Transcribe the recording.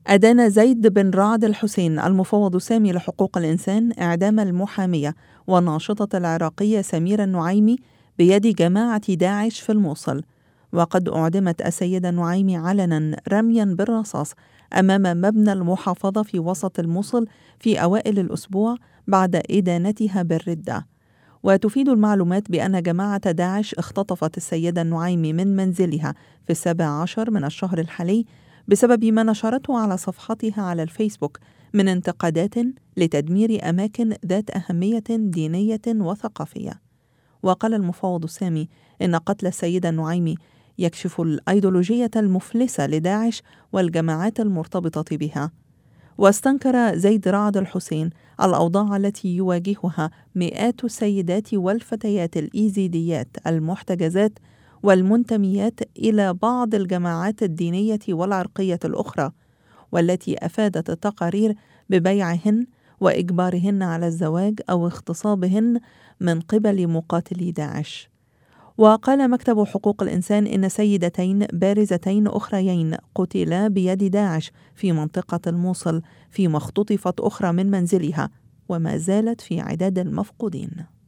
أدان زيد بن رعد الحسين المفوض السامي لحقوق الإنسان إعدام المحامية والناشطة العراقية سميرة النعيمي بيد جماعة داعش في الموصل. وقد أعدمت السيدة النعيمي علنا رميا بالرصاص أمام مبنى المحافظة في وسط الموصل في أوائل الأسبوع بعد إدانتها بالردة. وتفيد المعلومات بأن جماعة داعش اختطفت السيدة النعيمي من منزلها في 17 من الشهر الحالي بسبب ما نشرته على صفحتها على الفيسبوك من انتقادات لتدمير أماكن ذات أهمية دينية وثقافية. وقال المفوض السامي إن قتل السيدة النعيمي يكشف الأيديولوجية المفلسة لداعش والجماعات المرتبطة بها. واستنكر زيد رعد الحسين الأوضاع التي يواجهها مئات السيدات والفتيات الإيزيديات المحتجزات والمنتميات إلى بعض الجماعات الدينية والعرقية الأخرى، والتي أفادت التقارير ببيعهن وإجبارهن على الزواج أو اغتصابهن من قبل مقاتلي داعش. وقال مكتب حقوق الإنسان إن سيدتين بارزتين أخريين قتلا بيد داعش في منطقة الموصل، فيما اختطفت أخرى من منزلها وما زالت في عداد المفقودين.